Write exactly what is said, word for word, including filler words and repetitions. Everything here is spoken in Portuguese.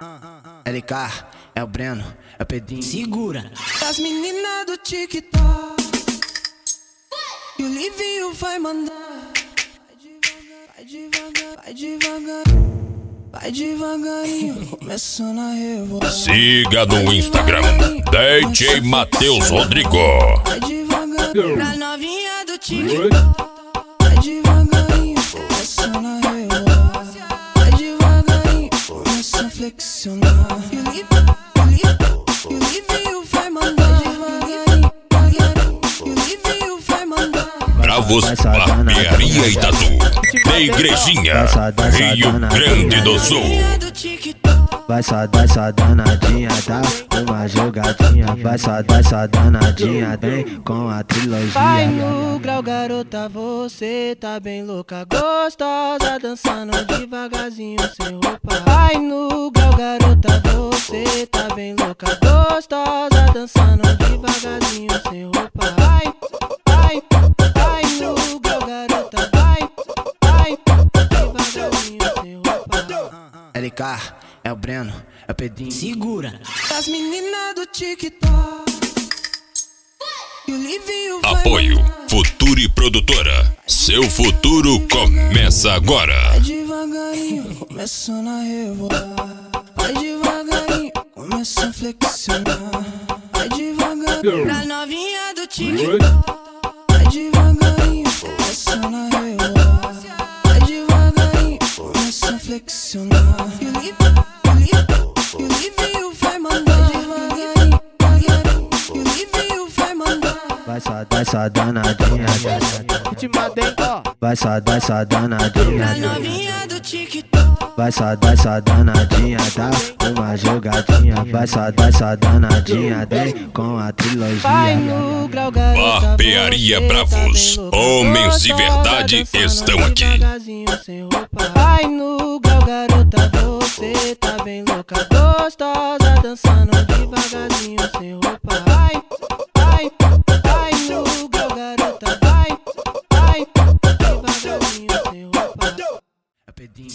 L K, é o Breno, é o Pedrinho. Segura. As meninas do TikTok e o Livinho vai mandar. Vai devagar, vai devagar, vai devagarinho, começando a rebolar. Siga no Instagram, D J Matheus Rodrigo. Vai devagar, pra novinha do TikTok. Vai devagarinho, começando a rebolar. Vai devagarinho, começa a flexionar. E o Livinho, o Livinho, e o Livinho vai mandar. Devagarinho, devagarinho, e o Livinho vai mandar. Bravos Barbearia e Tatu, da Igrejinha, Rio Grande do Sul. Vai só dar essa danadinha, dá uma jogadinha. Vai só dar essa danadinha, vem com a trilogia. Vai no grau, garota, você tá bem louca, gostosa, dançando devagarzinho sem roupa. Vai no grau, garota, você tá bem louca, gostosa, dançando devagarzinho sem roupa. Vai, vai, vai no grau, garota, vai, vai, devagarzinho sem roupa. L K, é o Breno, é o Pedrinho. Segura. As meninas do TikTok e o Livinho vai Apoio mandar. Futuri Produtora. Seu futuro começa agora. Vai devagarinho, começando a rebolar. Vai devagarinho, começa a flexionar. Vai devagarinho, pra novinha do TikTok. Vai devagarinho, começando a rebolar. Vai devagarinho, começa a flexionar. E o Livinho, o Livinho, e o Livinho vai mandar. Devagarinho, devagarinho, e o Livinho vai mandar. Vai só dar essa danadinha. Vai só dar essa Pra danadinha. novinha do TikTok. Vai só dar essa danadinha, dá uma jogadinha. Vai só dar essa danadinha, vem com a Vai trilogia. no grau, garota, Barbearia você Bravos, tá bem louca, homens de gostosa, verdade dançando estão aqui. devagarzinho sem roupa. Vai no grau, garota, você tá bem louca, gostosa, dançando devagarzinho sem roupa. Vai.